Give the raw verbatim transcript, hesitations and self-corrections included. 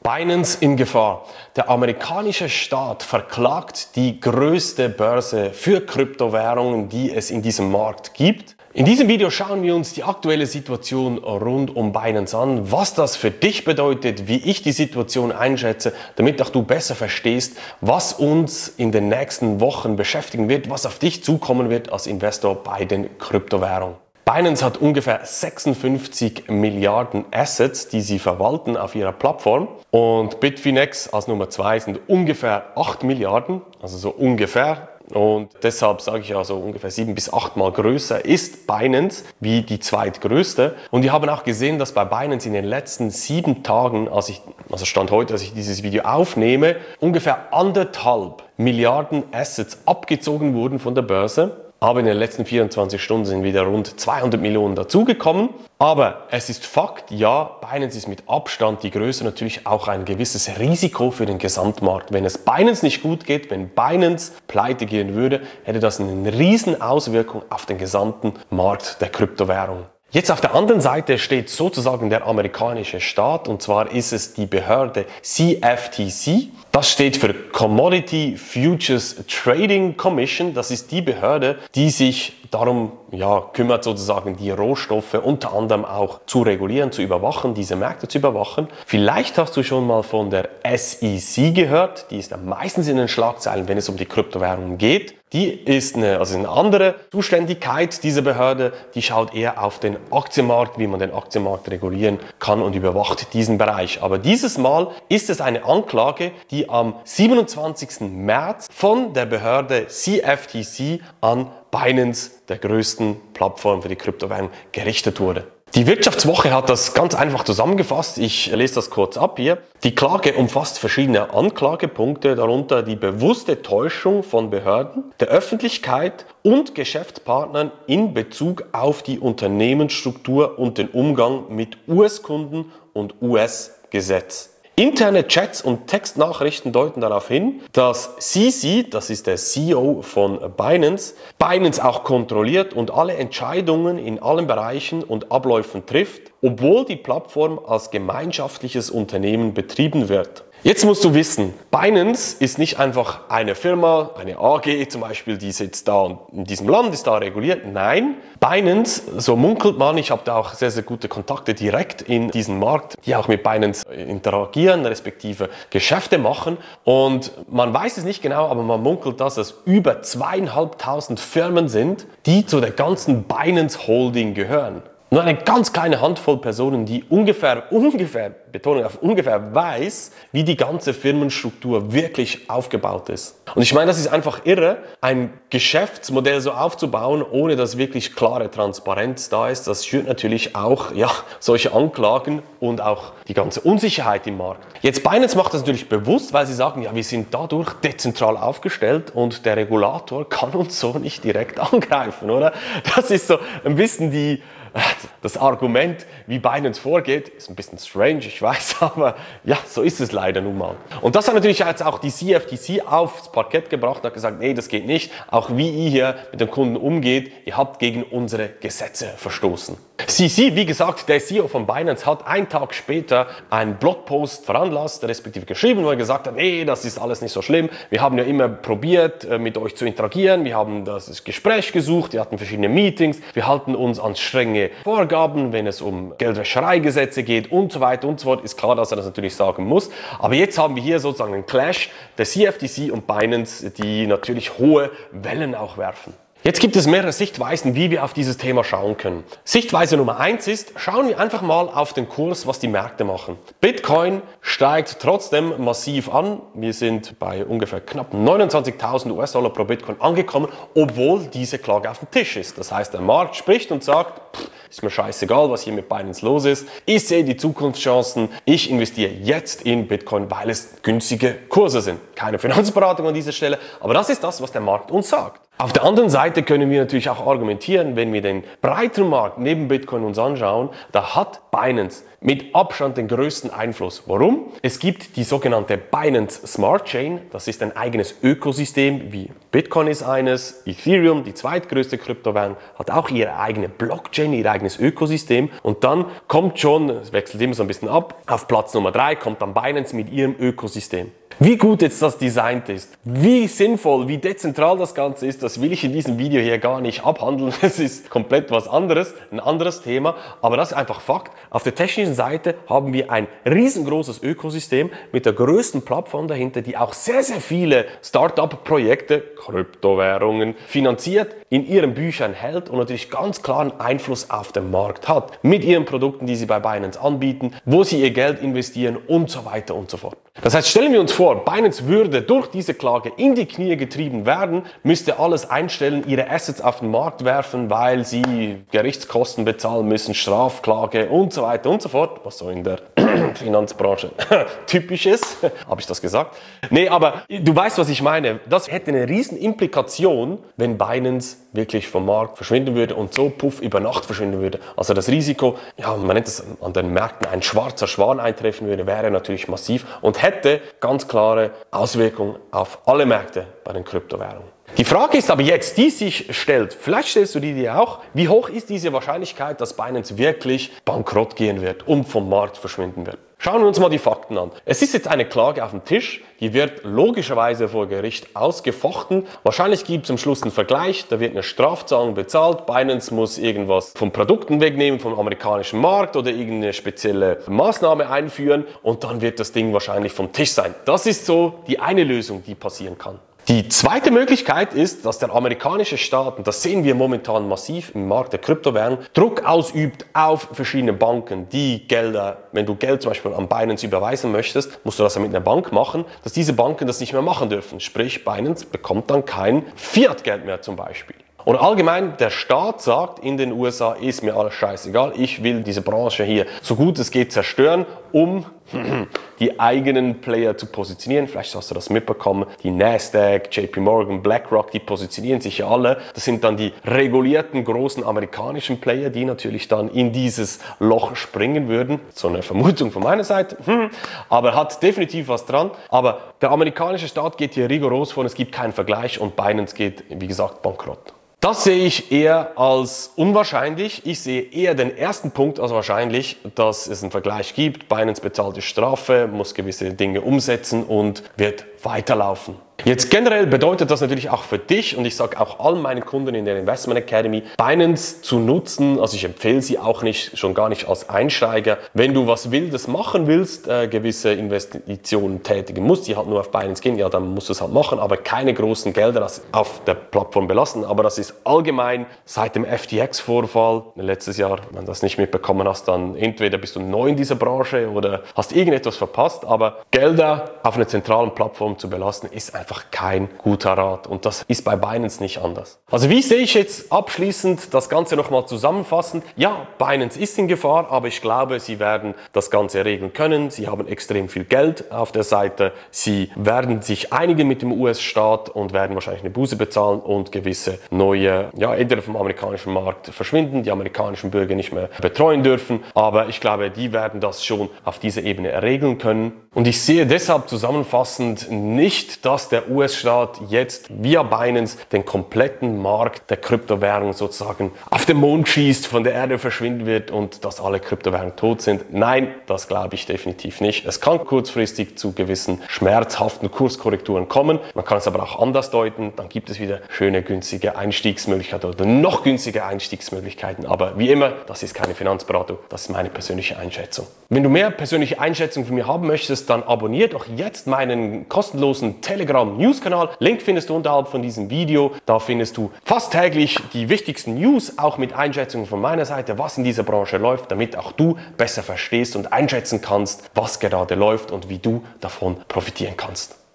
Binance in Gefahr. Der amerikanische Staat verklagt die größte Börse für Kryptowährungen, die es in diesem Markt gibt. In diesem Video schauen wir uns die aktuelle Situation rund um Binance an, was das für dich bedeutet, wie ich die Situation einschätze, damit auch du besser verstehst, was uns in den nächsten Wochen beschäftigen wird, was auf dich zukommen wird als Investor bei den Kryptowährungen. Binance hat ungefähr sechsundfünfzig Milliarden Assets, die sie verwalten auf ihrer Plattform. Und Bitfinex als Nummer zwei sind ungefähr acht Milliarden, also so ungefähr. Und deshalb sage ich also ungefähr sieben bis acht Mal größer ist Binance wie die zweitgrößte. Und wir haben auch gesehen, dass bei Binance in den letzten sieben Tagen, als ich, also Stand heute, als ich dieses Video aufnehme, ungefähr anderthalb Milliarden Assets abgezogen wurden von der Börse. Aber in den letzten vierundzwanzig Stunden sind wieder rund zweihundert Millionen dazugekommen. Aber es ist Fakt, ja, Binance ist mit Abstand die größte, natürlich auch ein gewisses Risiko für den Gesamtmarkt. Wenn es Binance nicht gut geht, wenn Binance pleite gehen würde, hätte das eine riesen Auswirkung auf den gesamten Markt der Kryptowährungen. Jetzt auf der anderen Seite steht sozusagen der amerikanische Staat, und zwar ist es die Behörde C F T C. Das steht für Commodity Futures Trading Commission. Das ist die Behörde, die sich darum ja, kümmert, sozusagen die Rohstoffe unter anderem auch zu regulieren, zu überwachen, diese Märkte zu überwachen. Vielleicht hast du schon mal von der S E C gehört. Die ist ja meistens in den Schlagzeilen, wenn es um die Kryptowährungen geht. Die ist eine, also eine andere Zuständigkeit, diese Behörde, die schaut eher auf den Aktienmarkt, wie man den Aktienmarkt regulieren kann und überwacht diesen Bereich. Aber dieses Mal ist es eine Anklage, die am siebenundzwanzigsten März von der Behörde C F T C an Binance, der größten Plattform für die Kryptowährung, gerichtet wurde. Die Wirtschaftswoche hat das ganz einfach zusammengefasst. Ich lese das kurz ab hier. Die Klage umfasst verschiedene Anklagepunkte, darunter die bewusste Täuschung von Behörden, der Öffentlichkeit und Geschäftspartnern in Bezug auf die Unternehmensstruktur und den Umgang mit U S-Kunden und U S-Gesetz. Interne Chats und Textnachrichten deuten darauf hin, dass C C, das ist der C E O von Binance, Binance auch kontrolliert und alle Entscheidungen in allen Bereichen und Abläufen trifft, obwohl die Plattform als gemeinschaftliches Unternehmen betrieben wird. Jetzt musst du wissen, Binance ist nicht einfach eine Firma, eine A G zum Beispiel, die sitzt da und in diesem Land ist da reguliert. Nein, Binance, so munkelt man, ich habe da auch sehr, sehr gute Kontakte direkt in diesen Markt, die auch mit Binance interagieren, respektive Geschäfte machen. Und man weiß es nicht genau, aber man munkelt, dass es über zweieinhalbtausend Firmen sind, die zu der ganzen Binance Holding gehören. Nur eine ganz kleine Handvoll Personen, die ungefähr, ungefähr, Betonung auf ungefähr, weiß, wie die ganze Firmenstruktur wirklich aufgebaut ist. Und ich meine, das ist einfach irre, ein Geschäftsmodell so aufzubauen, ohne dass wirklich klare Transparenz da ist. Das schürt natürlich auch, ja, solche Anklagen und auch die ganze Unsicherheit im Markt. Jetzt Binance macht das natürlich bewusst, weil sie sagen, ja, wir sind dadurch dezentral aufgestellt und der Regulator kann uns so nicht direkt angreifen, oder? Das ist so ein bisschen die Das Argument, wie Binance vorgeht, ist ein bisschen strange, ich weiß, aber ja, so ist es leider nun mal. Und das hat natürlich jetzt auch die C F T C aufs Parkett gebracht und hat gesagt, nee, das geht nicht. Auch wie ihr hier mit den Kunden umgeht, ihr habt gegen unsere Gesetze verstoßen. C C, wie gesagt, der C E O von Binance, hat einen Tag später einen Blogpost veranlasst, respektive geschrieben, wo er gesagt hat, nee, das ist alles nicht so schlimm. Wir haben ja immer probiert, mit euch zu interagieren. Wir haben das Gespräch gesucht, wir hatten verschiedene Meetings. Wir halten uns an strenge Vorgaben, wenn es um Geldwäschereigesetze geht und so weiter und so fort. Ist klar, dass er das natürlich sagen muss. Aber jetzt haben wir hier sozusagen einen Clash der C F T C und Binance, die natürlich hohe Wellen auch werfen. Jetzt gibt es mehrere Sichtweisen, wie wir auf dieses Thema schauen können. Sichtweise Nummer eins ist, schauen wir einfach mal auf den Kurs, was die Märkte machen. Bitcoin steigt trotzdem massiv an. Wir sind bei ungefähr knapp neunundzwanzigtausend U S-Dollar pro Bitcoin angekommen, obwohl diese Klage auf dem Tisch ist. Das heißt, der Markt spricht und sagt, pff, ist mir scheißegal, was hier mit Binance los ist. Ich sehe die Zukunftschancen. Ich investiere jetzt in Bitcoin, weil es günstige Kurse sind. Keine Finanzberatung an dieser Stelle, aber das ist das, was der Markt uns sagt. Auf der anderen Seite können wir natürlich auch argumentieren, wenn wir den breiteren Markt neben Bitcoin uns anschauen, da hat Binance mit Abstand den größten Einfluss. Warum? Es gibt die sogenannte Binance Smart Chain, das ist ein eigenes Ökosystem, wie Bitcoin ist eines, Ethereum, die zweitgrößte Kryptowährung, hat auch ihre eigene Blockchain, ihre eigenes Ökosystem und dann kommt schon, es wechselt immer so ein bisschen ab, auf Platz Nummer drei kommt dann Binance mit ihrem Ökosystem. Wie gut jetzt das designt ist, wie sinnvoll, wie dezentral das Ganze ist, das will ich in diesem Video hier gar nicht abhandeln. Das ist komplett was anderes, ein anderes Thema, aber das ist einfach Fakt. Auf der technischen Seite haben wir ein riesengroßes Ökosystem mit der größten Plattform dahinter, die auch sehr, sehr viele Start-up-Projekte, Kryptowährungen finanziert, in ihren Büchern hält und natürlich ganz klaren Einfluss auf den Markt hat. Mit ihren Produkten, die sie bei Binance anbieten, wo sie ihr Geld investieren und so weiter und so fort. Das heißt, stellen wir uns vor, Binance würde durch diese Klage in die Knie getrieben werden, müsste alles einstellen, ihre Assets auf den Markt werfen, weil sie Gerichtskosten bezahlen müssen, Strafklage und so weiter und so fort, was so in der Finanzbranche typisch ist. Habe ich das gesagt? Nee, aber du weißt, was ich meine. Das hätte eine riesen Implikation, wenn Binance wirklich vom Markt verschwinden würde und so puff über Nacht verschwinden würde. Also das Risiko, ja, man nennt es an den Märkten ein schwarzer Schwan eintreffen würde, wäre natürlich massiv und hätte ganz klare Auswirkungen auf alle Märkte bei den Kryptowährungen. Die Frage ist aber jetzt, die sich stellt, vielleicht stellst du die dir auch, wie hoch ist diese Wahrscheinlichkeit, dass Binance wirklich bankrott gehen wird und vom Markt verschwinden wird? Schauen wir uns mal die Fakten an. Es ist jetzt eine Klage auf dem Tisch, die wird logischerweise vor Gericht ausgefochten. Wahrscheinlich gibt es am Schluss einen Vergleich, da wird eine Strafzahlung bezahlt, Binance muss irgendwas von Produkten wegnehmen, vom amerikanischen Markt oder irgendeine spezielle Maßnahme einführen und dann wird das Ding wahrscheinlich vom Tisch sein. Das ist so die eine Lösung, die passieren kann. Die zweite Möglichkeit ist, dass der amerikanische Staat, und das sehen wir momentan massiv im Markt der Kryptowährungen, Druck ausübt auf verschiedene Banken, die Gelder, wenn du Geld zum Beispiel an Binance überweisen möchtest, musst du das ja mit einer Bank machen, dass diese Banken das nicht mehr machen dürfen. Sprich, Binance bekommt dann kein Fiat-Geld mehr zum Beispiel. Und allgemein, der Staat sagt in den U S A, ist mir alles scheißegal, ich will diese Branche hier so gut es geht zerstören, um die eigenen Player zu positionieren. Vielleicht hast du das mitbekommen, die Nasdaq, J P Morgan, BlackRock, die positionieren sich ja alle. Das sind dann die regulierten großen amerikanischen Player, die natürlich dann in dieses Loch springen würden. So eine Vermutung von meiner Seite, hm, aber hat definitiv was dran. Aber der amerikanische Staat geht hier rigoros vor, es gibt keinen Vergleich und Binance geht, wie gesagt, bankrott. Das sehe ich eher als unwahrscheinlich. Ich sehe eher den ersten Punkt als wahrscheinlich, dass es einen Vergleich gibt. Binance bezahlt die Strafe, muss gewisse Dinge umsetzen und wird weiterlaufen. Jetzt generell bedeutet das natürlich auch für dich und ich sage auch allen meinen Kunden in der Investment Academy, Binance zu nutzen, also ich empfehle sie auch nicht, schon gar nicht als Einsteiger. Wenn du was Wildes machen willst, äh, gewisse Investitionen tätigen musst, die halt nur auf Binance gehen, ja, dann musst du es halt machen, aber keine großen Gelder das auf der Plattform belassen. Aber das ist allgemein seit dem F T X-Vorfall letztes Jahr, wenn du das nicht mitbekommen hast, dann entweder bist du neu in dieser Branche oder hast irgendetwas verpasst, aber Gelder auf einer zentralen Plattform zu belassen, ist einfach einfach kein guter Rat und das ist bei Binance nicht anders. Also wie sehe ich jetzt abschließend das Ganze nochmal zusammenfassend? Ja, Binance ist in Gefahr, aber ich glaube, sie werden das Ganze regeln können. Sie haben extrem viel Geld auf der Seite. Sie werden sich einigen mit dem U S-Staat und werden wahrscheinlich eine Buße bezahlen und gewisse neue, ja, entweder vom amerikanischen Markt verschwinden, die amerikanischen Bürger nicht mehr betreuen dürfen. Aber ich glaube, die werden das schon auf dieser Ebene regeln können. Und ich sehe deshalb zusammenfassend nicht, dass der U S-Staat jetzt via Binance den kompletten Markt der Kryptowährungen sozusagen auf den Mond schießt, von der Erde verschwinden wird und dass alle Kryptowährungen tot sind. Nein, das glaube ich definitiv nicht. Es kann kurzfristig zu gewissen schmerzhaften Kurskorrekturen kommen. Man kann es aber auch anders deuten. Dann gibt es wieder schöne, günstige Einstiegsmöglichkeiten oder noch günstige Einstiegsmöglichkeiten. Aber wie immer, das ist keine Finanzberatung. Das ist meine persönliche Einschätzung. Wenn du mehr persönliche Einschätzung von mir haben möchtest, dann abonniert doch jetzt meinen kostenlosen Telegram-News-Kanal. Link findest du unterhalb von diesem Video. Da findest du fast täglich die wichtigsten News, auch mit Einschätzungen von meiner Seite, was in dieser Branche läuft, damit auch du besser verstehst und einschätzen kannst, was gerade läuft und wie du davon profitieren kannst.